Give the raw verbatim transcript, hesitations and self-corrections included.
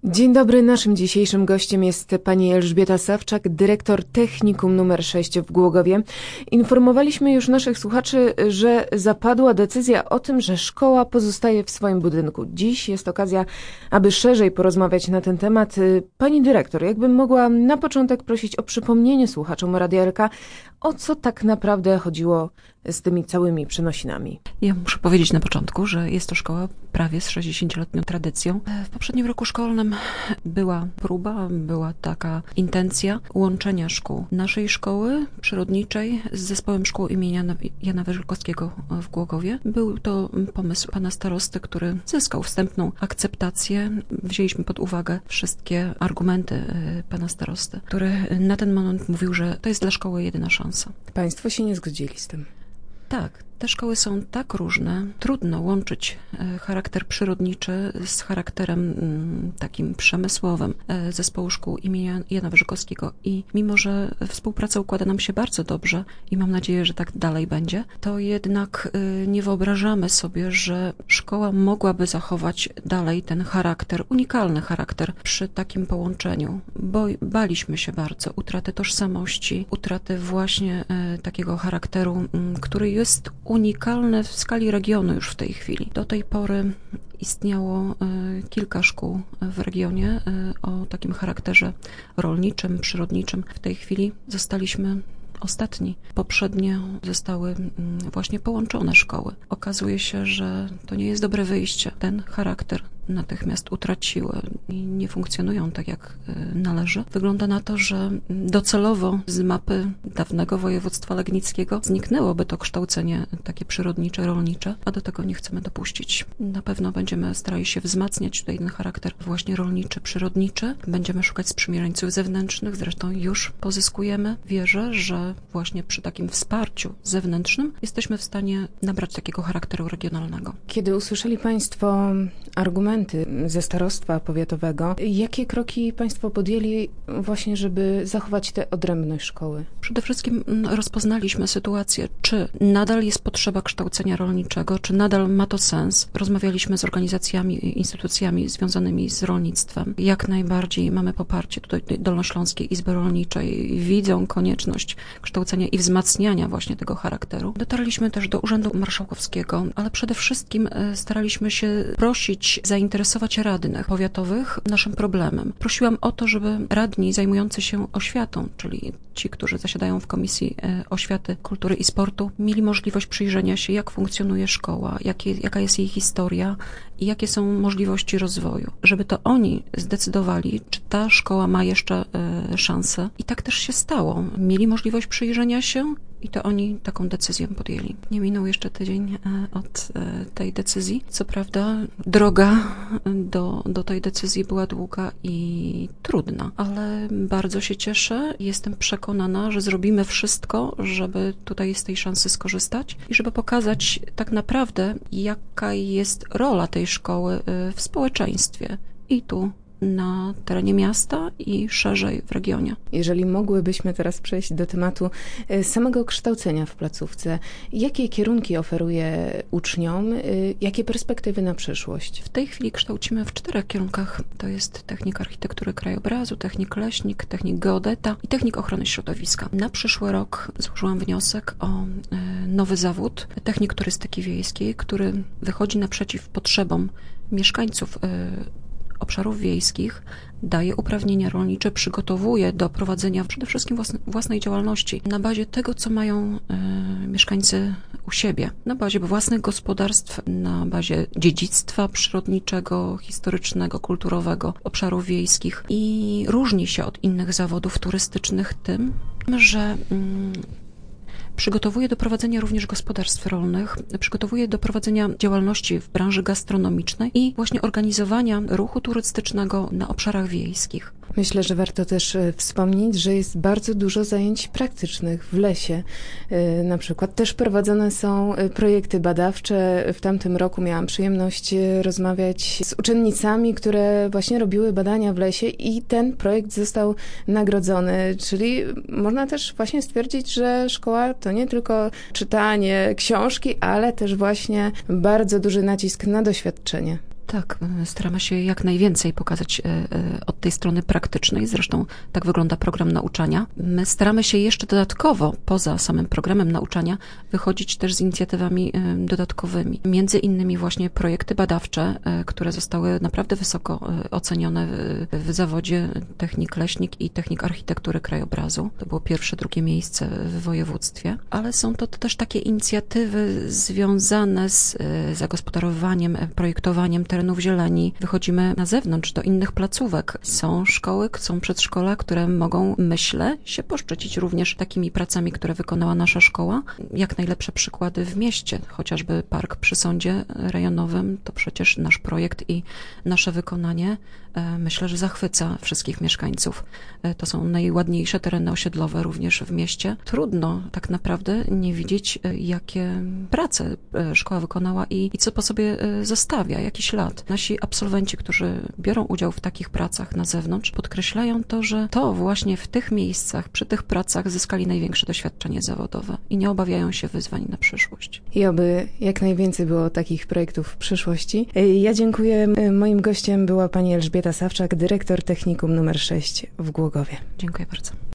Dzień dobry, naszym dzisiejszym gościem jest pani Elżbieta Sawczak, dyrektor Technikum numer sześć w Głogowie. Informowaliśmy już naszych słuchaczy, że zapadła decyzja o tym, że szkoła pozostaje w swoim budynku. Dziś jest okazja, aby szerzej porozmawiać na ten temat. Pani dyrektor, jakbym mogła na początek prosić o przypomnienie słuchaczom Radia L K, o co tak naprawdę chodziło z tymi całymi przenosinami. Ja muszę powiedzieć na początku, że jest to szkoła prawie z sześćdziesięcioletnią tradycją. W poprzednim roku szkolnym była próba, była taka intencja łączenia szkół naszej szkoły przyrodniczej z zespołem szkół imienia Jana Wyżykowskiego w Głogowie. Był to pomysł pana starosty, który zyskał wstępną akceptację. Wzięliśmy pod uwagę wszystkie argumenty pana starosty, który na ten moment mówił, że to jest dla szkoły jedyna szansa. Państwo się nie zgodzili z tym? Tak, te szkoły są tak różne, trudno łączyć charakter przyrodniczy z charakterem takim przemysłowym zespołu szkół imienia Jana Wyżykowskiego i mimo, że współpraca układa nam się bardzo dobrze i mam nadzieję, że tak dalej będzie, to jednak nie wyobrażamy sobie, że szkoła mogłaby zachować dalej ten charakter, unikalny charakter przy takim połączeniu, bo baliśmy się bardzo utraty tożsamości, utraty właśnie takiego charakteru, który jest unikalne w skali regionu już w tej chwili. Do tej pory istniało kilka szkół w regionie o takim charakterze rolniczym, przyrodniczym. W tej chwili zostaliśmy ostatni. Poprzednie zostały właśnie połączone szkoły. Okazuje się, że to nie jest dobre wyjście. Ten charakter natychmiast utraciły i nie funkcjonują tak, jak należy. Wygląda na to, że docelowo z mapy dawnego województwa legnickiego zniknęłoby to kształcenie takie przyrodnicze, rolnicze, a do tego nie chcemy dopuścić. Na pewno będziemy starali się wzmacniać tutaj ten charakter właśnie rolniczy, przyrodniczy. Będziemy szukać sprzymierzeńców zewnętrznych, zresztą już pozyskujemy. Wierzę, że właśnie przy takim wsparciu zewnętrznym jesteśmy w stanie nabrać takiego charakteru regionalnego. Kiedy usłyszeli państwo argumenty ze starostwa powiatowego, jakie kroki państwo podjęli właśnie, żeby zachować tę odrębność szkoły? Przede wszystkim rozpoznaliśmy sytuację, czy nadal jest potrzeba kształcenia rolniczego, czy nadal ma to sens. Rozmawialiśmy z organizacjami, instytucjami związanymi z rolnictwem. Jak najbardziej mamy poparcie tutaj Dolnośląskiej Izby Rolniczej. Widzą konieczność kształcenia i wzmacniania właśnie tego charakteru. Dotarliśmy też do Urzędu Marszałkowskiego, ale przede wszystkim staraliśmy się prosić, zainteresować radnych powiatowych naszym problemem. Prosiłam o to, żeby radni zajmujący się oświatą, czyli ci, którzy zasiadają w Komisji Oświaty, Kultury i Sportu, mieli możliwość przyjrzenia się, jak funkcjonuje szkoła, jakie, jaka jest jej historia i jakie są możliwości rozwoju. Żeby to oni zdecydowali, czy ta szkoła ma jeszcze y, szansę. I tak też się stało. Mieli możliwość przyjrzenia się i to oni taką decyzję podjęli. Nie minął jeszcze tydzień od tej decyzji. Co prawda droga do, do tej decyzji była długa i trudna, ale bardzo się cieszę. Jestem przekonana, że zrobimy wszystko, żeby tutaj z tej szansy skorzystać i żeby pokazać tak naprawdę, jaka jest rola tej szkoły w społeczeństwie i tu na terenie miasta i szerzej w regionie. Jeżeli mogłybyśmy teraz przejść do tematu samego kształcenia w placówce, jakie kierunki oferuje uczniom, jakie perspektywy na przyszłość? W tej chwili kształcimy w czterech kierunkach. To jest technik architektury krajobrazu, technik leśnik, technik geodeta i technik ochrony środowiska. Na przyszły rok złożyłam wniosek o nowy zawód, technik turystyki wiejskiej, który wychodzi naprzeciw potrzebom mieszkańców obszarów wiejskich, daje uprawnienia rolnicze, przygotowuje do prowadzenia przede wszystkim własne, własnej działalności na bazie tego, co mają y, mieszkańcy u siebie, na bazie własnych gospodarstw, na bazie dziedzictwa przyrodniczego, historycznego, kulturowego obszarów wiejskich i różni się od innych zawodów turystycznych tym, że y, przygotowuje do prowadzenia również gospodarstw rolnych, przygotowuje do prowadzenia działalności w branży gastronomicznej i właśnie organizowania ruchu turystycznego na obszarach wiejskich. Myślę, że warto też wspomnieć, że jest bardzo dużo zajęć praktycznych w lesie. Na przykład też prowadzone są projekty badawcze. W tamtym roku miałam przyjemność rozmawiać z uczennicami, które właśnie robiły badania w lesie i ten projekt został nagrodzony. Czyli można też właśnie stwierdzić, że szkoła to nie tylko czytanie książki, ale też właśnie bardzo duży nacisk na doświadczenie. Tak, staramy się jak najwięcej pokazać od tej strony praktycznej. Zresztą tak wygląda program nauczania. My staramy się jeszcze dodatkowo, poza samym programem nauczania, wychodzić też z inicjatywami dodatkowymi. Między innymi właśnie projekty badawcze, które zostały naprawdę wysoko ocenione w zawodzie technik leśnik i technik architektury krajobrazu. To było pierwsze, drugie miejsce w województwie. Ale są to też takie inicjatywy związane z zagospodarowaniem, projektowaniem terenów zieleni. Wychodzimy na zewnątrz do innych placówek. Są szkoły, są przedszkola, które mogą, myślę, się poszczycić również takimi pracami, które wykonała nasza szkoła. Jak najlepsze przykłady w mieście, chociażby park przy sądzie rejonowym, to przecież nasz projekt i nasze wykonanie, myślę, że zachwyca wszystkich mieszkańców. To są najładniejsze tereny osiedlowe również w mieście. Trudno tak naprawdę nie widzieć, jakie prace szkoła wykonała i, i co po sobie zostawia, jaki ślad. Nasi absolwenci, którzy biorą udział w takich pracach na zewnątrz, podkreślają to, że to właśnie w tych miejscach, przy tych pracach zyskali największe doświadczenie zawodowe i nie obawiają się wyzwań na przyszłość. I oby jak najwięcej było takich projektów w przyszłości. Ja dziękuję. Moim gościem była pani Elżbieta Sawczak, dyrektor Technikum numer sześć w Głogowie. Dziękuję bardzo.